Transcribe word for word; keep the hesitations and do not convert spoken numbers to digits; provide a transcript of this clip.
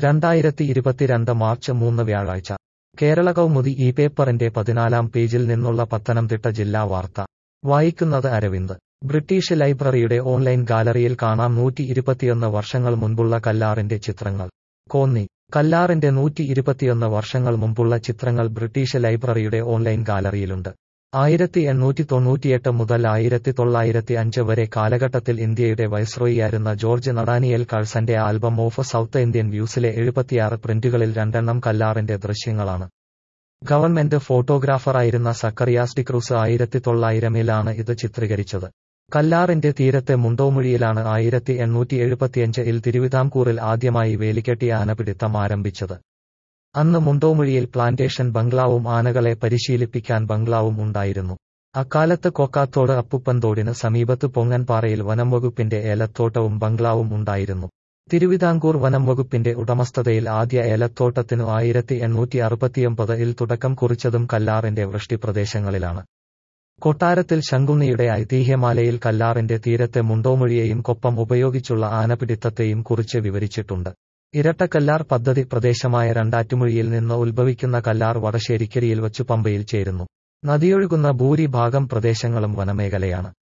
രണ്ടായിരത്തി ഇരുപത്തിരണ്ട് മാർച്ച് മൂന്ന് വ്യാഴാഴ്ച കേരള കൗമുദി ഈ പേപ്പറിന്റെ പതിനാലാം പേജിൽ നിന്നുള്ള പത്തനംതിട്ട ജില്ലാ വാർത്ത വായിക്കുന്നത് അരവിന്ദ്. ബ്രിട്ടീഷ് ലൈബ്രറിയുടെ ഓൺലൈൻ ഗാലറിയിൽ കാണാം നൂറ്റി ഇരുപത്തിയൊന്ന് വർഷങ്ങൾ മുൻപുള്ള കല്ലാറിന്റെ ചിത്രങ്ങൾ. കോന്നി. കല്ലാറിന്റെ നൂറ്റി ഇരുപത്തിയൊന്ന് വർഷങ്ങൾ മുമ്പുള്ള ചിത്രങ്ങൾ ബ്രിട്ടീഷ് ലൈബ്രറിയുടെ ഓൺലൈൻ ഗാലറിയിലുണ്ട്. ആയിരത്തി എണ്ണൂറ്റി തൊണ്ണൂറ്റിയെട്ട് മുതൽ ആയിരത്തി തൊള്ളായിരത്തി അഞ്ച് വരെ കാലഘട്ടത്തിൽ ഇന്ത്യയുടെ വൈസ്രോയിയായിരുന്ന ജോർജ് നടാനിയൽ കഴ്സന്റെ ആൽബം ഓഫ് സൗത്ത് ഇന്ത്യൻ വ്യൂസിലെ എഴുപത്തിയാറ് പ്രിന്റുകളിൽ രണ്ടെണ്ണം കല്ലാറിന്റെ ദൃശ്യങ്ങളാണ്. ഗവൺമെന്റ് ഫോട്ടോഗ്രാഫറായിരുന്ന സക്കറിയാസ് ഡിക്രൂസ് ആയിരത്തി തൊള്ളായിരമിലാണ് ഇത് ചിത്രീകരിച്ചത്. കല്ലാറിന്റെ തീരത്തെ മുണ്ടോമുഴിയിലാണ് ആയിരത്തി എണ്ണൂറ്റി എഴുപത്തിയഞ്ച് ഇൽ തിരുവിതാംകൂറിൽ ആദ്യമായി വേലികെട്ടിയ ആനപിടുത്തം ആരംഭിച്ചത്. അന്ന് മുണ്ടോമുഴിയിൽ പ്ലാന്റേഷൻ ബംഗ്ലാവും ആനകളെ പരിശീലിപ്പിക്കാൻ ബംഗ്ലാവും ഉണ്ടായിരുന്നു. അക്കാലത്ത് കൊക്കാത്തോട് അപ്പുപ്പൻതോടിന് സമീപത്ത് പൊങ്ങൻപാറയിൽ വനംവകുപ്പിന്റെ ഏലത്തോട്ടവും ബംഗ്ലാവും ഉണ്ടായിരുന്നു. തിരുവിതാംകൂർ വനംവകുപ്പിന്റെ ഉടമസ്ഥതയിൽ ആദ്യ ഏലത്തോട്ടത്തിനു ആയിരത്തി എണ്ണൂറ്റി അറുപത്തിയൊമ്പത് ഇൽ തുടക്കം കുറിച്ചതും കല്ലാറിന്റെ വൃഷ്ടിപ്രദേശങ്ങളിലാണ്. കൊട്ടാരത്തിൽ ശങ്കുണ്ണിയുടെ ഐതിഹ്യമാലയിൽ കല്ലാറിന്റെ തീരത്തെ മുണ്ടോമുഴിയെയും കൊപ്പം ഉപയോഗിച്ചുള്ള ആനപിടിത്തത്തെയും കുറിച്ച് വിവരിച്ചിട്ടുണ്ട്. ഇരട്ടക്കല്ലാർ പദ്ധതി പ്രദേശമായ രണ്ടാറ്റുമുഴിയിൽ നിന്ന് ഉത്ഭവിക്കുന്ന കല്ലാർ വടശ്ശേരിക്കരിയിൽ വച്ചു പമ്പയിൽ ചേരുന്നു. നദിയൊഴുകുന്ന ഭൂരിഭാഗം പ്രദേശങ്ങളും വനമേഖലയാണ്.